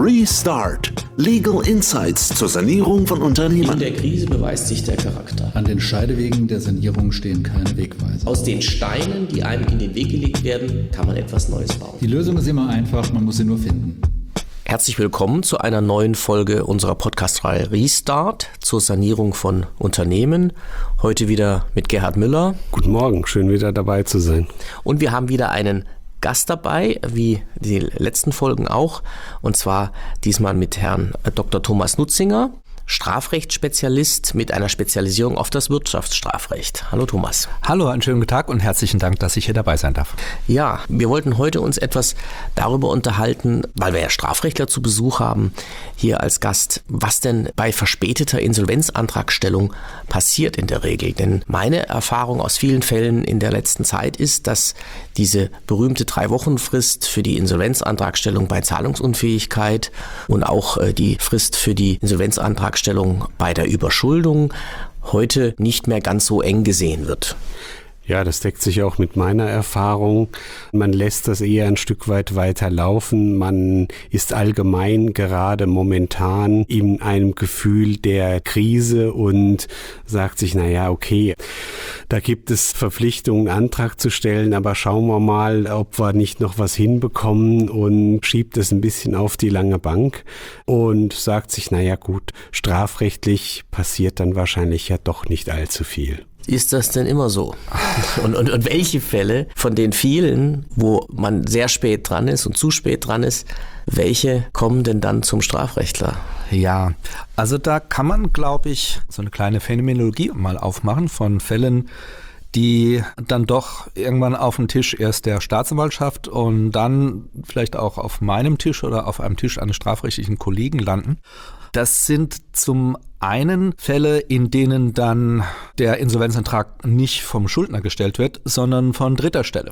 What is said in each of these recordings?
Restart. Legal Insights zur Sanierung von Unternehmen. In der Krise beweist sich der Charakter. An den Scheidewegen der Sanierung stehen keine Wegweiser. Aus den Steinen, die einem in den Weg gelegt werden, kann man etwas Neues bauen. Die Lösung ist immer einfach, man muss sie nur finden. Herzlich willkommen zu einer neuen Folge unserer Podcast-Reihe Restart zur Sanierung von Unternehmen. Heute wieder mit Gerhard Müller. Guten Morgen, schön wieder dabei zu sein. Und wir haben wieder einen Gast dabei, wie die letzten Folgen auch, und zwar diesmal mit Herrn Dr. Thomas Nutzinger, Strafrechtsspezialist mit einer Spezialisierung auf das Wirtschaftsstrafrecht. Hallo Thomas. Hallo, einen schönen guten Tag und herzlichen Dank, dass ich hier dabei sein darf. Ja, wir wollten heute uns etwas darüber unterhalten, weil wir ja Strafrechtler zu Besuch haben, hier als Gast, was denn bei verspäteter Insolvenzantragstellung passiert in der Regel. Denn meine Erfahrung aus vielen Fällen in der letzten Zeit ist, dass diese berühmte 3-Wochen-Frist für die Insolvenzantragstellung bei Zahlungsunfähigkeit und auch die Frist für die Insolvenzantragstellung bei der Überschuldung heute nicht mehr ganz so eng gesehen wird. Ja, das deckt sich auch mit meiner Erfahrung. Man lässt das eher ein Stück weit weiter laufen. Man ist allgemein gerade momentan in einem Gefühl der Krise und sagt sich, naja, okay, da gibt es Verpflichtungen, einen Antrag zu stellen, aber schauen wir mal, ob wir nicht noch was hinbekommen, und schiebt es ein bisschen auf die lange Bank und sagt sich, naja gut, strafrechtlich passiert dann wahrscheinlich ja doch nicht allzu viel. Ist das denn immer so? Und welche Fälle von den vielen, wo man sehr spät dran ist und zu spät dran ist, welche kommen denn dann zum Strafrechtler? Ja, also da kann man, glaube ich, so eine kleine Phänomenologie mal aufmachen von Fällen, die dann doch irgendwann auf dem Tisch erst der Staatsanwaltschaft und dann vielleicht auch auf meinem Tisch oder auf einem Tisch eines strafrechtlichen Kollegen landen. Das sind zum einen Fälle, in denen dann der Insolvenzantrag nicht vom Schuldner gestellt wird, sondern von dritter Stelle.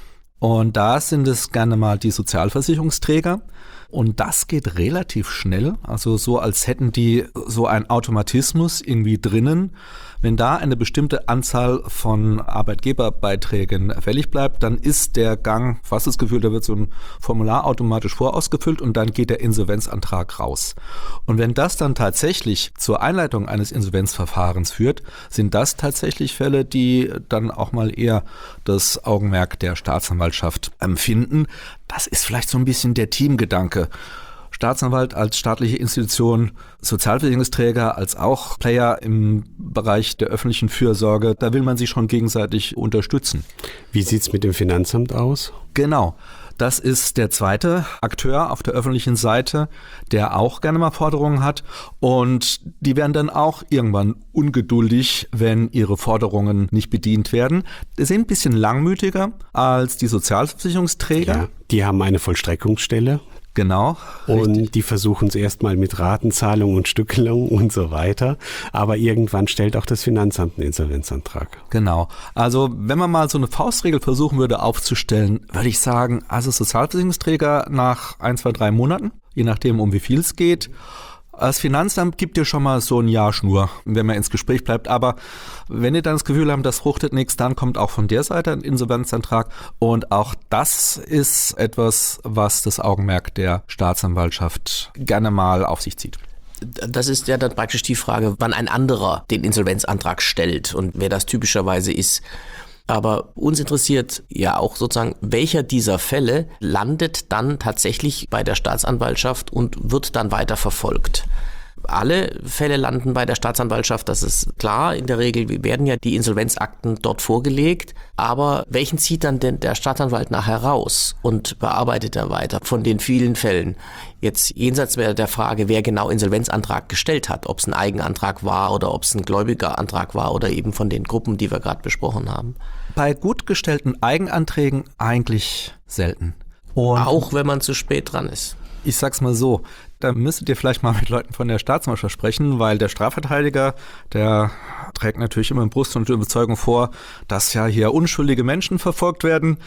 Und da sind es gerne mal die Sozialversicherungsträger. Und das geht relativ schnell, also so als hätten die so einen Automatismus irgendwie drinnen. Wenn da eine bestimmte Anzahl von Arbeitgeberbeiträgen fällig bleibt, dann ist der Gang, fast das Gefühl, da wird so ein Formular automatisch vorausgefüllt und dann geht der Insolvenzantrag raus. Und wenn das dann tatsächlich zur Einleitung eines Insolvenzverfahrens führt, sind das tatsächlich Fälle, die dann auch mal eher das Augenmerk der Staatsanwaltschaft empfinden. Das ist vielleicht so ein bisschen der Teamgedanke. Staatsanwalt als staatliche Institution, Sozialversicherungsträger als auch Player im Bereich der öffentlichen Fürsorge, da will man sich schon gegenseitig unterstützen. Wie sieht's mit dem Finanzamt aus? Genau. Das ist der zweite Akteur auf der öffentlichen Seite, der auch gerne mal Forderungen hat, und die werden dann auch irgendwann ungeduldig, wenn ihre Forderungen nicht bedient werden. Die sind ein bisschen langmütiger als die Sozialversicherungsträger. Ja, die haben eine Vollstreckungsstelle. Genau. Und richtig. Die versuchen es erstmal mit Ratenzahlung und Stückelung und so weiter. Aber irgendwann stellt auch das Finanzamt einen Insolvenzantrag. Genau. Also wenn man mal so eine Faustregel versuchen würde aufzustellen, würde ich sagen, also Sozialversicherungsträger nach 1, 2, 3 Monaten, je nachdem um wie viel es geht. Das Finanzamt gibt dir schon mal so ein Jahr Schnur, wenn man ins Gespräch bleibt. Aber wenn ihr dann das Gefühl habt, das fruchtet nichts, dann kommt auch von der Seite ein Insolvenzantrag. Und auch das ist etwas, was das Augenmerk der Staatsanwaltschaft gerne mal auf sich zieht. Das ist ja dann praktisch die Frage, wann ein anderer den Insolvenzantrag stellt und wer das typischerweise ist. Aber uns interessiert ja auch sozusagen, welcher dieser Fälle landet dann tatsächlich bei der Staatsanwaltschaft und wird dann weiter verfolgt. Alle Fälle landen bei der Staatsanwaltschaft, das ist klar. In der Regel werden ja die Insolvenzakten dort vorgelegt. Aber welchen zieht dann denn der Staatsanwalt nachher raus und bearbeitet er weiter von den vielen Fällen? Jetzt jenseits der Frage, wer genau Insolvenzantrag gestellt hat, ob es ein Eigenantrag war oder ob es ein Gläubigerantrag war oder eben von den Gruppen, die wir gerade besprochen haben. Bei gut gestellten Eigenanträgen eigentlich selten. Und auch wenn man zu spät dran ist. Ich sag's mal so, da müsstet ihr vielleicht mal mit Leuten von der Staatsanwaltschaft sprechen, weil der Strafverteidiger, der trägt natürlich immer in Brust und Überzeugung vor, dass ja hier unschuldige Menschen verfolgt werden.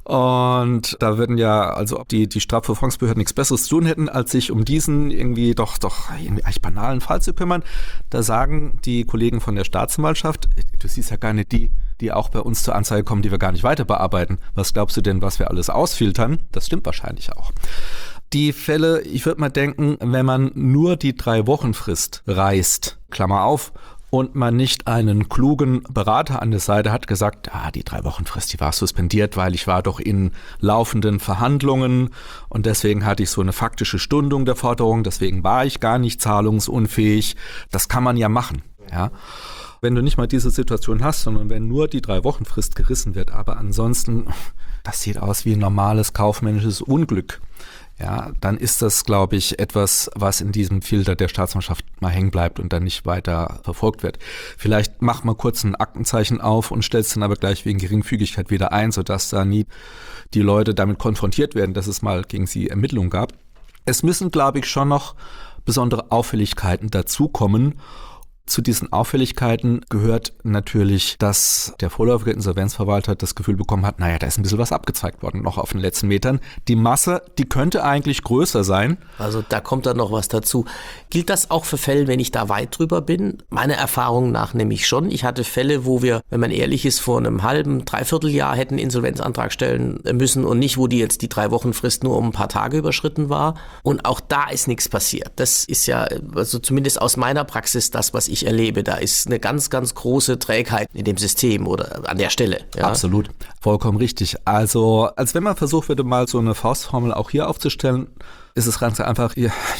Und da würden ja, also die Strafverfolgungsbehörden nichts Besseres zu tun hätten, als sich um diesen irgendwie doch irgendwie eigentlich banalen Fall zu kümmern. Da sagen die Kollegen von der Staatsanwaltschaft, du siehst ja gar nicht die auch bei uns zur Anzeige kommen, die wir gar nicht weiter bearbeiten. Was glaubst du denn, was wir alles ausfiltern? Das stimmt wahrscheinlich auch. Die Fälle, ich würde mal denken, wenn man nur die 3-Wochen-Frist reißt, Klammer auf, und man nicht einen klugen Berater an der Seite hat, gesagt, die 3-Wochen-Frist, die war suspendiert, weil ich war doch in laufenden Verhandlungen und deswegen hatte ich so eine faktische Stundung der Forderung, deswegen war ich gar nicht zahlungsunfähig. Das kann man ja machen, ja. Wenn du nicht mal diese Situation hast, sondern wenn nur die 3-Wochen-Frist gerissen wird, aber ansonsten, das sieht aus wie ein normales kaufmännisches Unglück. Ja, dann ist das, glaube ich, etwas, was in diesem Filter der Staatsanwaltschaft mal hängen bleibt und dann nicht weiter verfolgt wird. Vielleicht mach mal kurz ein Aktenzeichen auf und stellst dann aber gleich wegen Geringfügigkeit wieder ein, sodass da nie die Leute damit konfrontiert werden, dass es mal gegen sie Ermittlungen gab. Es müssen, glaube ich, schon noch besondere Auffälligkeiten dazukommen. Zu diesen Auffälligkeiten gehört natürlich, dass der vorläufige Insolvenzverwalter das Gefühl bekommen hat, da ist ein bisschen was abgezeigt worden, noch auf den letzten Metern. Die Masse, die könnte eigentlich größer sein. Also da kommt dann noch was dazu. Gilt das auch für Fälle, wenn ich da weit drüber bin? Meiner Erfahrung nach nämlich schon. Ich hatte Fälle, wo wir, wenn man ehrlich ist, vor einem halben, Dreivierteljahr hätten Insolvenzantrag stellen müssen und nicht, wo die jetzt die 3-Wochen-Frist nur um ein paar Tage überschritten war. Und auch da ist nichts passiert. Das ist ja, also zumindest aus meiner Praxis, das, was ich erlebe. Da ist eine ganz, ganz große Trägheit in dem System oder an der Stelle. Ja. Absolut, vollkommen richtig. Also, als wenn man versucht würde, mal so eine Faustformel auch hier aufzustellen, ist es ganz einfach,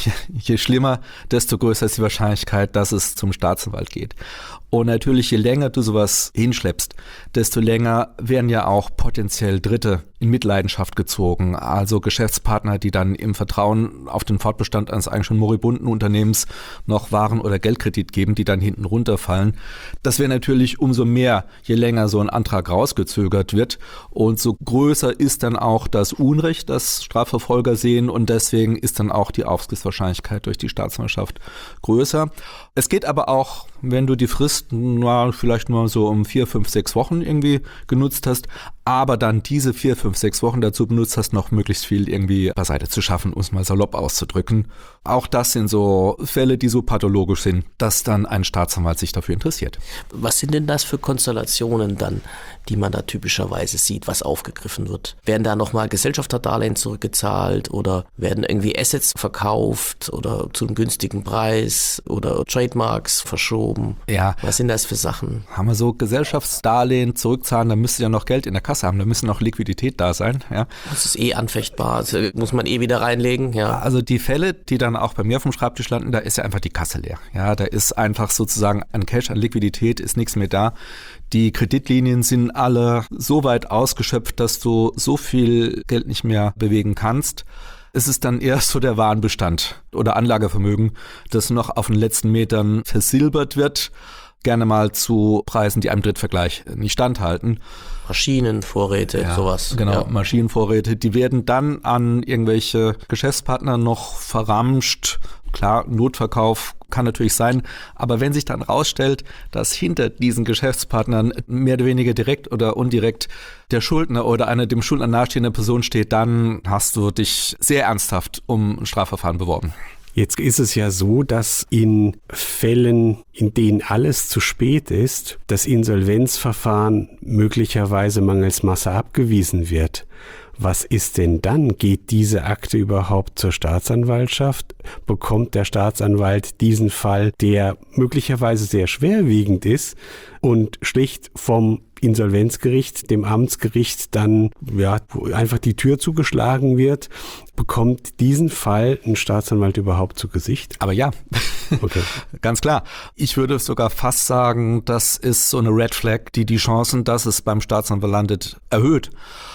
je schlimmer, desto größer ist die Wahrscheinlichkeit, dass es zum Staatsanwalt geht. Und natürlich, je länger du sowas hinschleppst, desto länger werden ja auch potenziell Dritte in Mitleidenschaft gezogen. Also Geschäftspartner, die dann im Vertrauen auf den Fortbestand eines eigentlich schon moribunden Unternehmens noch Waren- oder Geldkredit geben, die dann hinten runterfallen. Das wäre natürlich umso mehr, je länger so ein Antrag rausgezögert wird. Und so größer ist dann auch das Unrecht, das Strafverfolger sehen. Und deswegen ist dann auch die Aufsichtswahrscheinlichkeit durch die Staatsanwaltschaft größer. Es geht aber auch, wenn du die Frist vielleicht nur so um 4, 5, 6 Wochen irgendwie genutzt hast, aber dann diese 4, 5, 6 Wochen dazu benutzt hast, noch möglichst viel irgendwie beiseite zu schaffen, um es mal salopp auszudrücken. Auch das sind so Fälle, die so pathologisch sind, dass dann ein Staatsanwalt sich dafür interessiert. Was sind denn das für Konstellationen dann, die man da typischerweise sieht, was aufgegriffen wird? Werden da nochmal Gesellschafterdarlehen zurückgezahlt oder werden irgendwie Assets verkauft oder zu einem günstigen Preis oder Trademarks verschoben? Ja. Was sind das für Sachen? Haben wir so Gesellschaftsdarlehen zurückzahlen, da müsste ja noch Geld in der Kasse haben, da müsste noch Liquidität da sein. Ja. Das ist anfechtbar, das muss man wieder reinlegen. Ja. Also die Fälle, die dann auch bei mir auf dem Schreibtisch landen, da ist ja einfach die Kasse leer. Ja, da ist einfach sozusagen an Cash, an Liquidität ist nichts mehr da. Die Kreditlinien sind alle so weit ausgeschöpft, dass du so viel Geld nicht mehr bewegen kannst. Es ist dann eher so der Warenbestand oder Anlagevermögen, das noch auf den letzten Metern versilbert wird, gerne mal zu Preisen, die einem Drittvergleich nicht standhalten. Maschinenvorräte, sowas. Genau, ja. Maschinenvorräte, die werden dann an irgendwelche Geschäftspartner noch verramscht. Klar, Notverkauf kann natürlich sein, aber wenn sich dann rausstellt, dass hinter diesen Geschäftspartnern mehr oder weniger direkt oder indirekt der Schuldner oder eine dem Schuldner nahestehende Person steht, dann hast du dich sehr ernsthaft um ein Strafverfahren beworben. Jetzt ist es ja so, dass in Fällen, in denen alles zu spät ist, das Insolvenzverfahren möglicherweise mangels Masse abgewiesen wird. Was ist denn dann? Geht diese Akte überhaupt zur Staatsanwaltschaft? Bekommt der Staatsanwalt diesen Fall, der möglicherweise sehr schwerwiegend ist und schlicht vom Insolvenzgericht, dem Amtsgericht dann wo einfach die Tür zugeschlagen wird, bekommt diesen Fall ein Staatsanwalt überhaupt zu Gesicht? Aber ja, okay. Ganz klar. Ich würde sogar fast sagen, das ist so eine Red Flag, die Chancen, dass es beim Staatsanwalt landet, erhöht.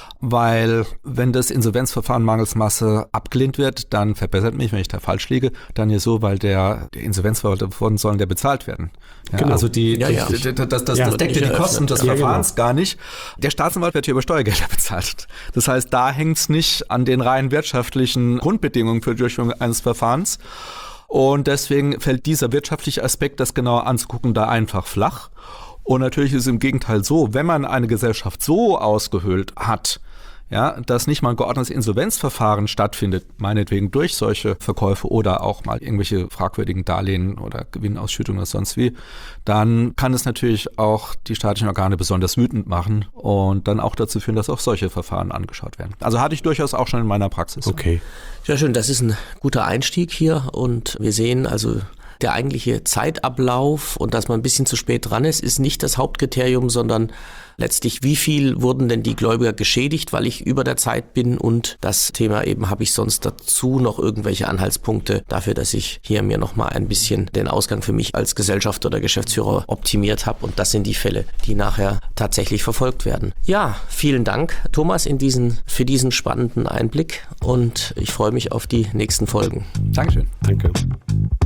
Weil wenn das Insolvenzverfahren mangels Masse abgelehnt wird, dann verbessert mich, wenn ich da falsch liege, dann ja so, weil der Insolvenzverwalter von sollen der bezahlt werden. Ja, genau. Also das deckt ja die Kosten des Verfahrens gar nicht. Der Staatsanwalt wird hier über Steuergelder bezahlt. Das heißt, da hängt es nicht an den rein wirtschaftlichen Grundbedingungen für die Durchführung eines Verfahrens. Und deswegen fällt dieser wirtschaftliche Aspekt, das genauer anzugucken, da einfach flach. Und natürlich ist es im Gegenteil so, wenn man eine Gesellschaft so ausgehöhlt hat, ja, dass nicht mal ein geordnetes Insolvenzverfahren stattfindet, meinetwegen durch solche Verkäufe oder auch mal irgendwelche fragwürdigen Darlehen oder Gewinnausschüttungen oder sonst wie, dann kann es natürlich auch die staatlichen Organe besonders wütend machen und dann auch dazu führen, dass auch solche Verfahren angeschaut werden. Also hatte ich durchaus auch schon in meiner Praxis. Okay. Sehr schön, das ist ein guter Einstieg hier und wir sehen also, der eigentliche Zeitablauf und dass man ein bisschen zu spät dran ist nicht das Hauptkriterium, sondern letztlich, wie viel wurden denn die Gläubiger geschädigt, weil ich über der Zeit bin, und das Thema eben, habe ich sonst dazu noch irgendwelche Anhaltspunkte dafür, dass ich hier mir nochmal ein bisschen den Ausgang für mich als Gesellschaft oder Geschäftsführer optimiert habe, und das sind die Fälle, die nachher tatsächlich verfolgt werden. Ja, vielen Dank, Thomas, für diesen spannenden Einblick, und ich freue mich auf die nächsten Folgen. Dankeschön. Danke.